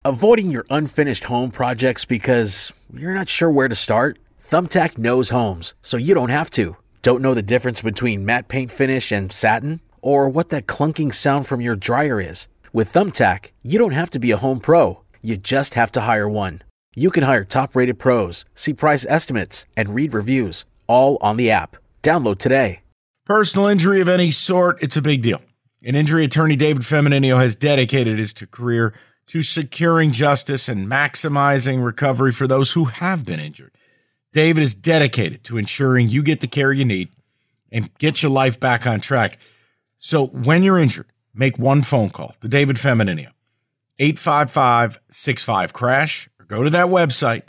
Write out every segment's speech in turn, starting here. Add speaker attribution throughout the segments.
Speaker 1: Avoiding your unfinished home projects because you're not sure where to start? Thumbtack knows homes, so you don't have to. Don't know the difference between matte paint finish and satin? Or what that clunking sound from your dryer is? With Thumbtack, you don't have to be a home pro. You just have to hire one. You can hire top-rated pros, see price estimates, and read reviews, all on the app. Download today.
Speaker 2: Personal injury of any sort, it's a big deal. An injury attorney, David Feminino, has dedicated his career to securing justice and maximizing recovery for those who have been injured. David is dedicated to ensuring you get the care you need and get your life back on track. So when you're injured, make one phone call to David Feminino, 855-65-CRASH, or go to that website,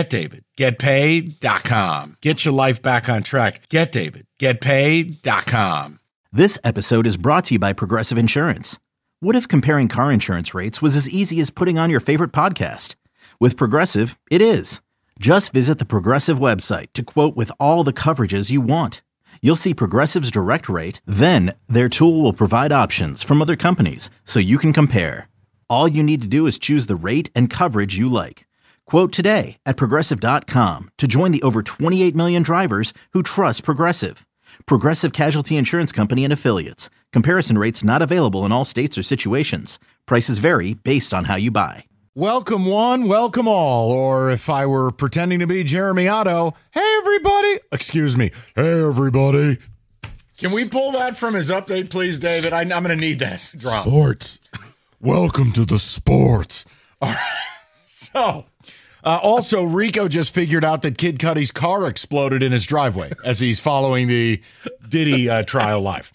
Speaker 2: GetDavid.GetPaid.com. Get your life back on track. GetDavid.GetPaid.com.
Speaker 3: This episode is brought to you by Progressive Insurance. What if comparing car insurance rates was as easy as putting on your favorite podcast? With Progressive, it is. Just visit the Progressive website to quote with all the coverages you want. You'll see Progressive's direct rate, then their tool will provide options from other companies so you can compare. All you need to do is choose the rate and coverage you like. Quote today at Progressive.com to join the over 28 million drivers who trust Progressive. Progressive Casualty Insurance Company and Affiliates. Comparison rates not available in all states or situations. Prices vary based on how you buy.
Speaker 2: Welcome one, welcome all. Or if I were pretending to be Jeremy Otto, hey everybody. Excuse me. Hey everybody. Can we pull that from his update, please, David? I'm going to need that drop.
Speaker 4: Sports.
Speaker 2: Welcome to the sports. All right. So, also, Rico just figured out that Kid Cudi's car exploded in his driveway as he's following the Diddy trial live.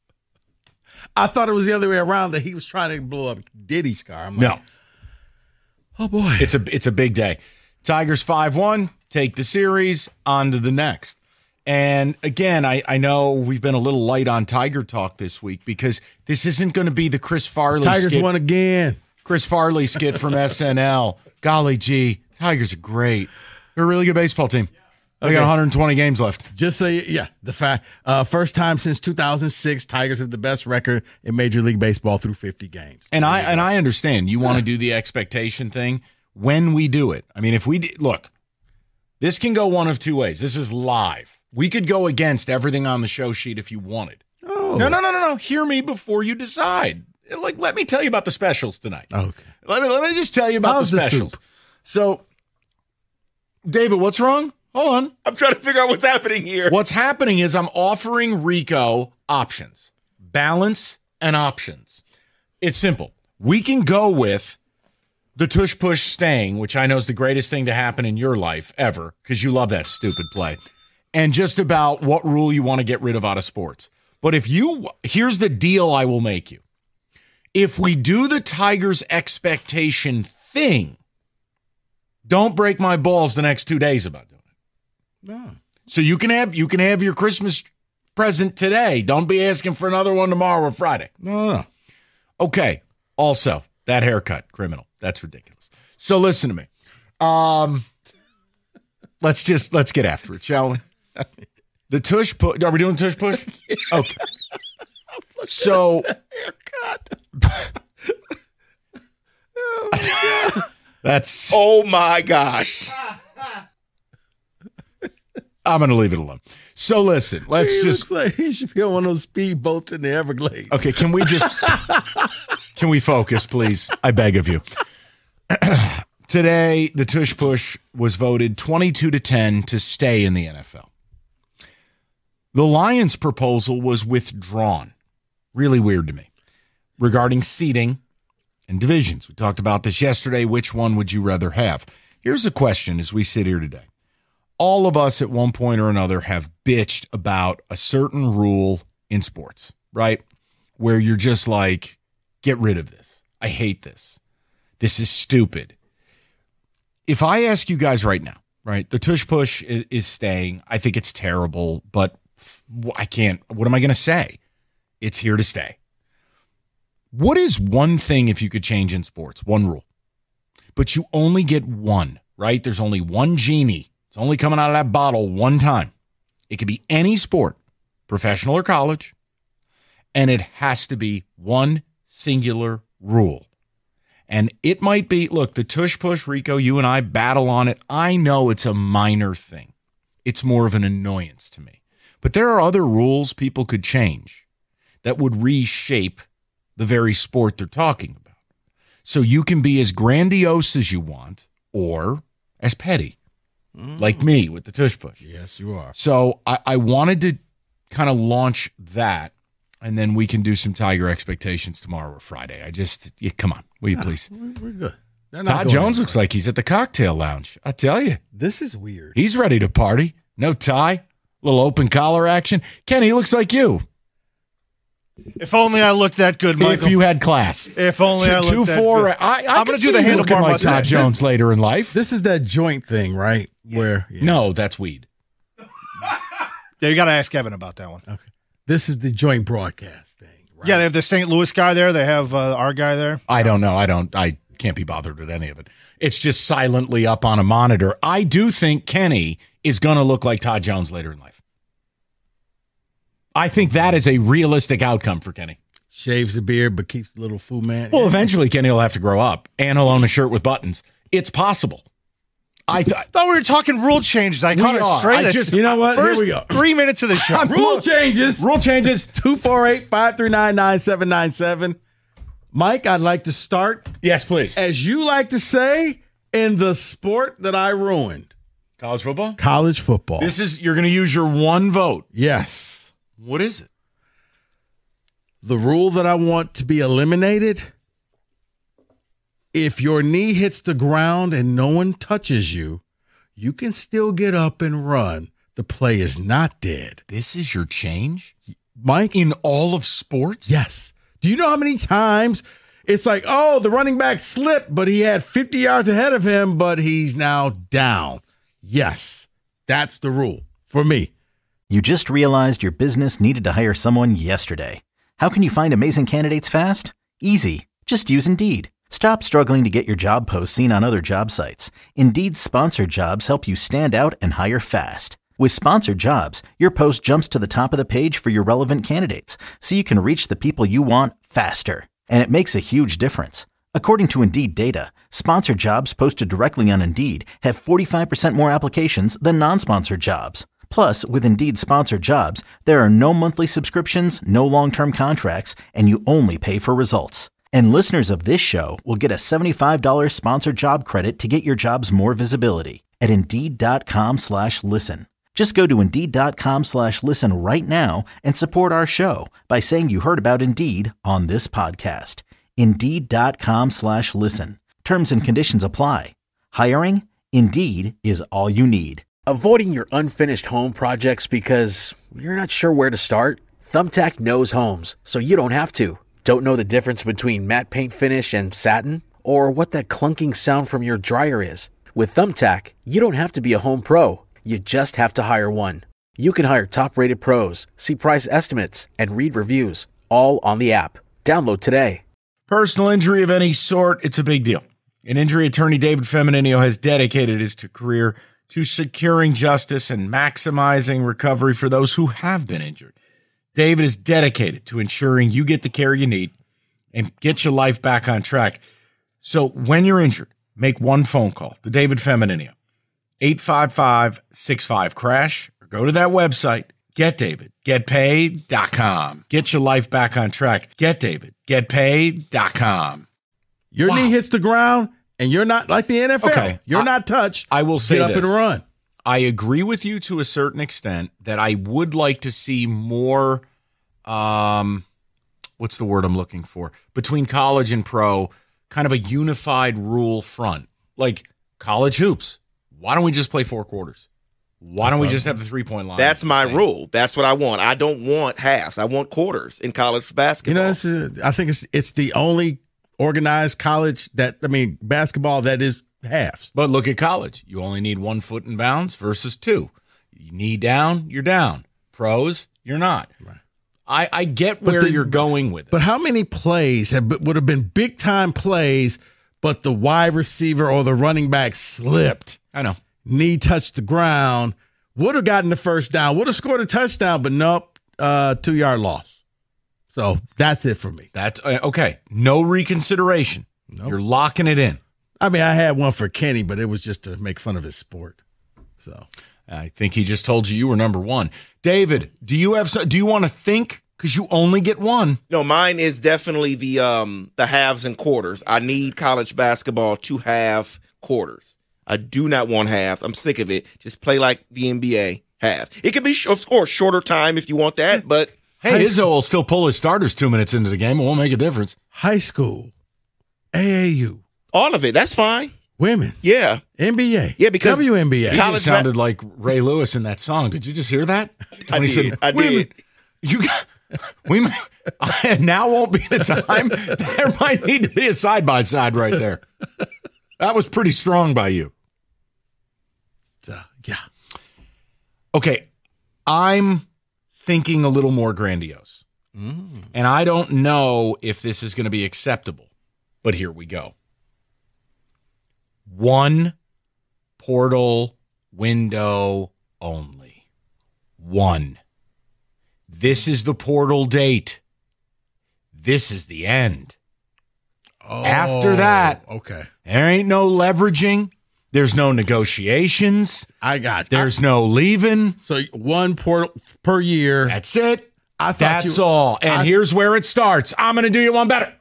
Speaker 4: I thought it was the other way around, that he was trying to blow up Diddy's car. I'm like,
Speaker 2: No.
Speaker 4: Oh, boy.
Speaker 2: It's a big day. Tigers 5-1, take the series, on to the next. And again, I know we've been a little light on Tiger talk this week because this isn't going to be the Chris Farley
Speaker 4: Tigers
Speaker 2: skit.
Speaker 4: won again.
Speaker 2: Chris Farley skit from SNL. Golly gee, Tigers are great. They're a really good baseball team. They got 120 games left.
Speaker 4: Just say, yeah, the fact, first time since 2006, Tigers have the best record in Major League Baseball through 50 games.
Speaker 2: And I understand you want to do the expectation thing when we do it. I mean, if we look, this can go one of two ways. This is live. We could go against everything on the show sheet if you wanted.
Speaker 4: Oh.
Speaker 2: No. Hear me before you decide. Like, let me tell you about the specials tonight.
Speaker 4: Okay.
Speaker 2: Let me just tell you about
Speaker 4: How's
Speaker 2: the
Speaker 4: the
Speaker 2: specials.
Speaker 4: soup?
Speaker 2: So, David, what's wrong? Hold on.
Speaker 5: I'm trying to figure out what's happening here.
Speaker 2: What's happening is I'm offering Rico options, balance and options. It's simple. We can go with the tush push staying, which I know is the greatest thing to happen in your life ever because you love that stupid play, and just about what rule you want to get rid of out of sports. But here's the deal I will make you. If we do the Tigers expectation thing, don't break my balls the next 2 days about doing it.
Speaker 4: No.
Speaker 2: So you can have your Christmas present today. Don't be asking for another one tomorrow or Friday.
Speaker 4: No.
Speaker 2: Okay. Also, that haircut, criminal. That's ridiculous. So listen to me. Let's get after it, shall we? The tush push. Are we doing tush push? Okay. So
Speaker 4: Haircut.
Speaker 2: that's.
Speaker 5: Oh my gosh.
Speaker 2: I'm going to leave it alone. So listen, let's
Speaker 4: He
Speaker 2: just.
Speaker 4: looks like he should be on one of those speedboats in the Everglades.
Speaker 2: Okay, can we focus, please? I beg of you. Today, the tush push was voted 22-10 to stay in the NFL. The Lions' proposal was withdrawn. Really weird to me. Regarding seeding and divisions. We talked about this yesterday. Which one would you rather have? Here's a question as we sit here today. All of us at one point or another have bitched about a certain rule in sports, right? Where you're just like, get rid of this. I hate this. This is stupid. If I ask you guys right now, right, the tush push is staying. I think it's terrible, but I can't. What am I going to say? It's here to stay. What is one thing if you could change in sports? One rule. But you only get one, right? There's only one genie. It's only coming out of that bottle one time. It could be any sport, professional or college, and it has to be one singular rule. And it might be, look, the tush push, Rico, you and I battle on it. I know it's a minor thing. It's more of an annoyance to me. But there are other rules people could change that would reshape the very sport they're talking about. So you can be as grandiose as you want or as petty, like me with the tush push.
Speaker 4: Yes, you are.
Speaker 2: So I wanted to kind of launch that, and then we can do some Tiger expectations tomorrow or Friday. Come on, will you please?
Speaker 4: We're good.
Speaker 2: Todd Jones looks like he's at the cocktail lounge. I tell you.
Speaker 4: This is weird.
Speaker 2: He's ready to party. No tie, little open collar action. Kenny looks like you.
Speaker 6: If only I looked that good, Michael.
Speaker 2: If you had class.
Speaker 6: If only I looked that
Speaker 2: 2-4.
Speaker 6: good.
Speaker 2: I'm
Speaker 6: going to do the
Speaker 2: looking
Speaker 6: handlebar
Speaker 2: like
Speaker 6: mustache.
Speaker 2: Todd Jones later in life.
Speaker 4: This is that joint thing, right? Where
Speaker 2: No, that's weed.
Speaker 6: Yeah, you got to ask Kevin about that one.
Speaker 4: Okay. This is the joint broadcast thing, right?
Speaker 6: Yeah, they have the St. Louis guy there. They have our guy there.
Speaker 2: I don't know. I can't be bothered with any of it. It's just silently up on a monitor. I do think Kenny is going to look like Todd Jones later in life. I think that is a realistic outcome for Kenny.
Speaker 4: Shaves the beard but keeps the little Fu Man.
Speaker 2: Well, eventually Kenny will have to grow up and he'll own a shirt with buttons. It's possible. I thought
Speaker 6: we were talking rule changes. I caught it straight.
Speaker 4: You know what?
Speaker 6: First
Speaker 4: Here we go.
Speaker 6: 3 minutes of the show.
Speaker 4: Rule changes. 248-539-9797. Mike, I'd like to start,
Speaker 2: yes, please.
Speaker 4: as you like to say, in the sport that I ruined.
Speaker 2: College football?
Speaker 4: College football.
Speaker 2: You're going to use your one vote.
Speaker 4: Yes.
Speaker 2: What is it?
Speaker 4: The rule that I want to be eliminated: if your knee hits the ground and no one touches you, you can still get up and run. The play is not dead.
Speaker 2: This is your change?
Speaker 4: Mike?
Speaker 2: In all of sports?
Speaker 4: Yes. Do you know how many times it's like, oh, the running back slipped, but he had 50 yards ahead of him, but he's now down? Yes, that's the rule for me.
Speaker 3: You just realized your business needed to hire someone yesterday. How can you find amazing candidates fast? Easy. Just use Indeed. Stop struggling to get your job posts seen on other job sites. Indeed's sponsored jobs help you stand out and hire fast. With sponsored jobs, your post jumps to the top of the page for your relevant candidates, so you can reach the people you want faster. And it makes a huge difference. According to Indeed data, sponsored jobs posted directly on Indeed have 45% more applications than non-sponsored jobs. Plus, with Indeed sponsored jobs, there are no monthly subscriptions, no long-term contracts, and you only pay for results. And listeners of this show will get a $75 sponsored job credit to get your jobs more visibility at Indeed.com/listen. Just go to Indeed.com/listen right now and support our show by saying you heard about Indeed on this podcast. Indeed.com/listen. Terms and conditions apply. Hiring? Indeed is all you need.
Speaker 1: Avoiding your unfinished home projects because you're not sure where to start? Thumbtack knows homes, so you don't have to. Don't know the difference between matte paint finish and satin? Or what that clunking sound from your dryer is? With Thumbtack, you don't have to be a home pro. You just have to hire one. You can hire top-rated pros, see price estimates, and read reviews, all on the app. Download today.
Speaker 2: Personal injury of any sort, it's a big deal. An injury attorney, David Feminino, has dedicated his career to securing justice and maximizing recovery for those who have been injured. David is dedicated to ensuring you get the care you need and get your life back on track. So when you're injured, make one phone call to David Feminino, 855-65-CRASH, or go to that website, getdavidgetpaid.com. Get your life back on track. Getdavidgetpaid.com.
Speaker 4: Your knee hits the ground and you're not like the NFL.
Speaker 2: Okay.
Speaker 4: You're not touched.
Speaker 2: I will say
Speaker 4: Get up
Speaker 2: this.
Speaker 4: and run.
Speaker 2: I agree with you to a certain extent that I would like to see more, what's the word I'm looking for, between college and pro, kind of a unified rule front. Like college hoops. Why don't we just play 4 quarters? Why don't we just have the 3-point line?
Speaker 5: That's my rule. That's what I want. I don't want halves. I want quarters in college basketball.
Speaker 4: I think it's the only organized college basketball that is halves.
Speaker 2: But look at college. You only need 1 foot in bounds versus 2. You knee down, you're down. Pros, you're not. Right. I get where you're going with it.
Speaker 4: But how many plays would have been big time plays, but the wide receiver or the running back slipped?
Speaker 2: I know.
Speaker 4: Knee touched the ground, would have gotten the first down, would have scored a touchdown, but nope, 2-yard loss. So that's it for me.
Speaker 2: That's okay. No reconsideration.
Speaker 4: Nope.
Speaker 2: You're locking it in.
Speaker 4: I mean, I had one for Kenny, but it was just to make fun of his sport. So
Speaker 2: I think he just told you were number one. David, do you want to think? Because you only get one.
Speaker 5: No, mine is definitely the halves and quarters. I need college basketball to have quarters. I do not want halves. I'm sick of it. Just play like the NBA halves. It could be, of course, shorter time if you want that, but
Speaker 2: hey, Izzo will still pull his starters 2 minutes into the game. It won't make a difference.
Speaker 4: high school, AAU,
Speaker 5: all of it, that's fine.
Speaker 4: women,
Speaker 5: Yeah.
Speaker 4: NBA,
Speaker 5: Yeah, because
Speaker 4: WNBA.
Speaker 2: He
Speaker 5: college
Speaker 2: sounded like Ray Lewis in that song. Did you just hear that?
Speaker 5: I
Speaker 2: When he
Speaker 5: did.
Speaker 2: said,
Speaker 5: I
Speaker 2: "Women,
Speaker 5: did.
Speaker 2: You got, now won't be the time. There might need to be a side-by-side right there. That was pretty strong by you.
Speaker 4: Yeah.
Speaker 2: Okay, I'm thinking a little more grandiose. And I don't know if this is going to be acceptable, but here we go. One portal window only. One. This is the portal date. This is the end. After that,
Speaker 4: okay.
Speaker 2: there ain't no leveraging. There's no negotiations.
Speaker 4: I got.
Speaker 2: There's no leaving.
Speaker 4: So one portal per year.
Speaker 2: That's it.
Speaker 4: I thought
Speaker 2: That's all. And here's where it starts. I'm going to do you one better.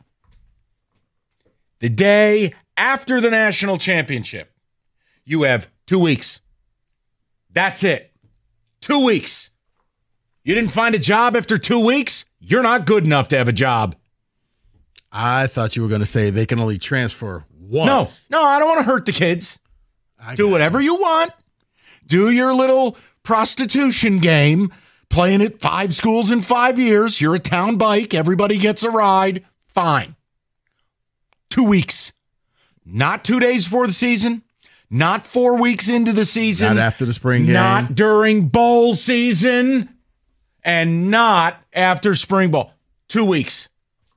Speaker 2: The day after the national championship, you have 2 weeks. That's it. 2 weeks. You didn't find a job after 2 weeks? You're not good enough to have a job.
Speaker 4: I thought you were going to say they can only transfer once.
Speaker 2: No, I don't want to hurt the kids. Do whatever you want. Do your little prostitution game, playing at 5 schools in 5 years. You're a town bike. Everybody gets a ride. Fine. 2 weeks. Not 2 days before the season. Not 4 weeks into the season.
Speaker 4: Not after the spring game.
Speaker 2: Not during bowl season. And not after spring ball. 2 weeks.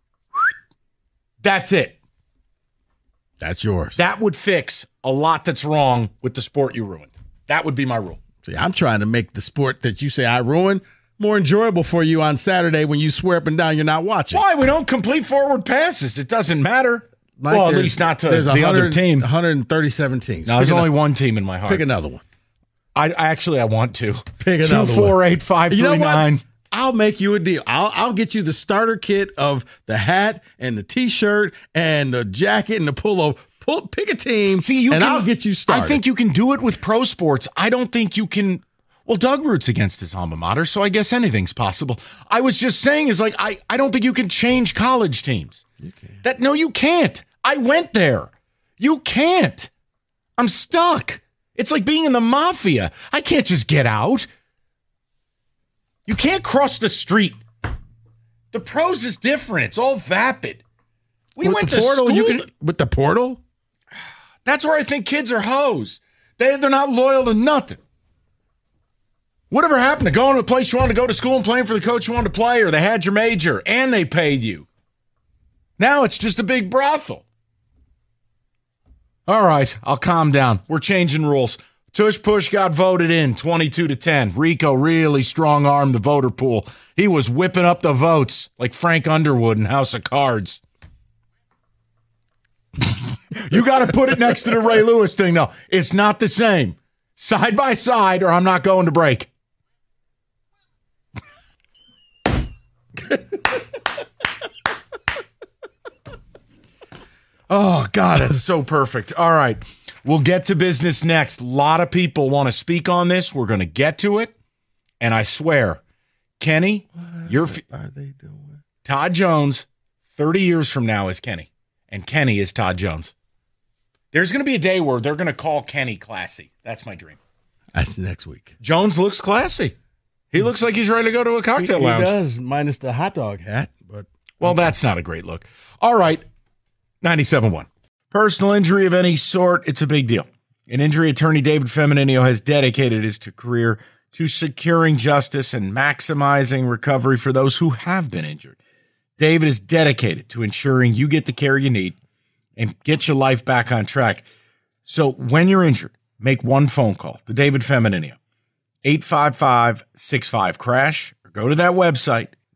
Speaker 2: That's it.
Speaker 4: That's yours.
Speaker 2: That would fix a lot that's wrong with the sport you ruined. That would be my rule.
Speaker 4: See, I'm trying to make the sport that you say I ruined more enjoyable for you on Saturday when you swear up and down you're not watching.
Speaker 2: Why? We don't complete forward passes. It doesn't matter.
Speaker 4: Like
Speaker 2: well, at least not to the other team.
Speaker 4: 137 teams.
Speaker 2: No, there's only one team in my heart.
Speaker 4: Pick another one.
Speaker 2: I want to.
Speaker 4: Pick another
Speaker 2: 2, 4, 8, 5, 3,
Speaker 4: You know
Speaker 2: 9.
Speaker 4: what? I'll make you a deal. I'll get you the starter kit of the hat and the T-shirt and the jacket and the pullover. Pick a team.
Speaker 2: See,
Speaker 4: I'll get you started.
Speaker 2: I think you can do it with pro sports. I don't think you can. Well, Doug roots against his alma mater, so I guess anything's possible. I was just saying is like I don't think you can change college teams.
Speaker 4: You can.
Speaker 2: No, you can't. I went there. You can't. I'm stuck. It's like being in the mafia. I can't just get out. You can't cross the street. The pros is different. It's all vapid. We went to
Speaker 4: portal,
Speaker 2: school.
Speaker 4: with the portal?
Speaker 2: That's where I think kids are hoes. They're not loyal to nothing. Whatever happened to going to a place you wanted to go to school and playing for the coach you wanted to play, or they had your major and they paid you? Now it's just a big brothel. All right, I'll calm down. We're changing rules. Tush Push got voted in 22-10. Rico really strong-armed the voter pool. He was whipping up the votes like Frank Underwood in House of Cards. You got to put it next to the Ray Lewis thing, though. It's not the same. Side by side, or I'm not going to break. Oh, God, that's so perfect. All right. We'll get to business next. A lot of people want to speak on this. We're going to get to it. And I swear, Kenny,
Speaker 4: What are they doing?
Speaker 2: Todd Jones, 30 years from now, is Kenny. And Kenny is Todd Jones. There's going to be a day where they're going to call Kenny classy. That's my dream.
Speaker 4: That's next week.
Speaker 2: Jones looks classy. He looks like he's ready to go to a cocktail lounge.
Speaker 4: He does, minus the hot dog hat. But
Speaker 2: Well, that's not a great look. All right. 97.1. Personal injury of any sort, it's a big deal. An injury attorney, David Feminino, has dedicated his career to securing justice and maximizing recovery for those who have been injured. David is dedicated to ensuring you get the care you need and get your life back on track. So when you're injured, make one phone call to David Feminino, 855-65-CRASH, or go to that website,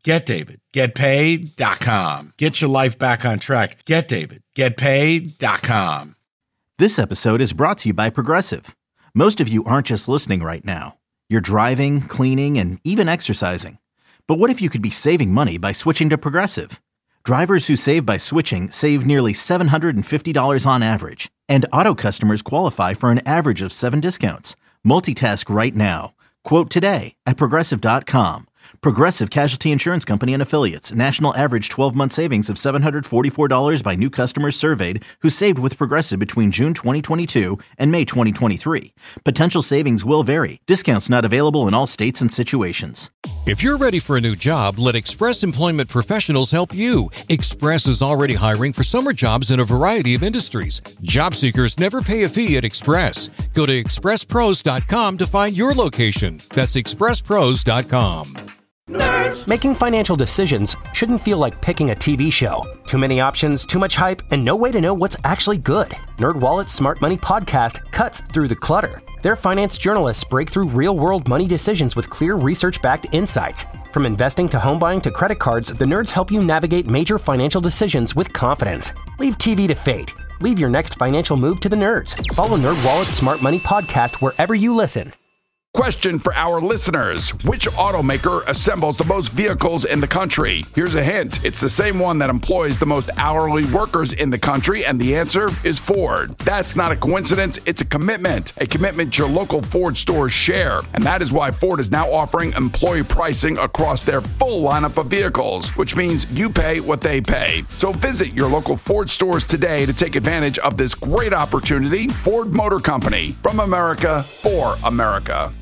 Speaker 2: GetDavid.GetPaid.com. Get your life back on track. GetDavid.GetPaid.com.
Speaker 3: This episode is brought to you by Progressive. Most of you aren't just listening right now. You're driving, cleaning, and even exercising. But what if you could be saving money by switching to Progressive? Drivers who save by switching save nearly $750 on average. And auto customers qualify for an average of 7 discounts. Multitask right now. Quote today at Progressive.com. Progressive Casualty Insurance Company and Affiliates. National average 12-month savings of $744 by new customers surveyed who saved with Progressive between June 2022 and May 2023. Potential savings will vary. Discounts not available in all states and situations.
Speaker 7: If you're ready for a new job, let Express Employment Professionals help you. Express is already hiring for summer jobs in a variety of industries. Job seekers never pay a fee at Express. Go to expresspros.com to find your location. That's expresspros.com.
Speaker 8: Nerds. Making financial decisions shouldn't feel like picking a TV show. Too many options, too much hype, and no way to know what's actually good. NerdWallet's Smart Money podcast cuts through the clutter. Their finance journalists break through real-world money decisions with clear research-backed insights. From investing to home buying to credit cards, the nerds help you navigate major financial decisions with confidence. Leave TV to fate. Leave your next financial move to the nerds. Follow NerdWallet's Smart Money podcast wherever you listen.
Speaker 9: Question for our listeners. Which automaker assembles the most vehicles in the country? Here's a hint. It's the same one that employs the most hourly workers in the country, and the answer is Ford. That's not a coincidence. It's a commitment your local Ford stores share. And that is why Ford is now offering employee pricing across their full lineup of vehicles, which means you pay what they pay. So visit your local Ford stores today to take advantage of this great opportunity. Ford Motor Company, from America for America.